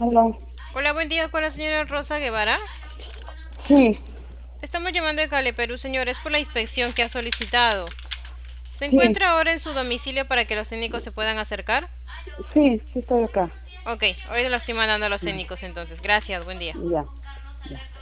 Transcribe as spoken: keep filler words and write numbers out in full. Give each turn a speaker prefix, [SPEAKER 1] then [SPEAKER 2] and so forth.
[SPEAKER 1] Hola.
[SPEAKER 2] Hola, buen día con la señora Rosa Guevara.
[SPEAKER 1] Sí,
[SPEAKER 2] Estamos llamando de Cali, Perú, señor. Es por la inspección que ha solicitado. ¿Se
[SPEAKER 1] sí,
[SPEAKER 2] encuentra ahora en su domicilio para que los técnicos se puedan acercar?
[SPEAKER 1] sí, sí estoy acá.
[SPEAKER 2] Ok, ahorita lo estoy mandando a los técnicos entonces. Gracias, buen día.
[SPEAKER 1] Ya, ya.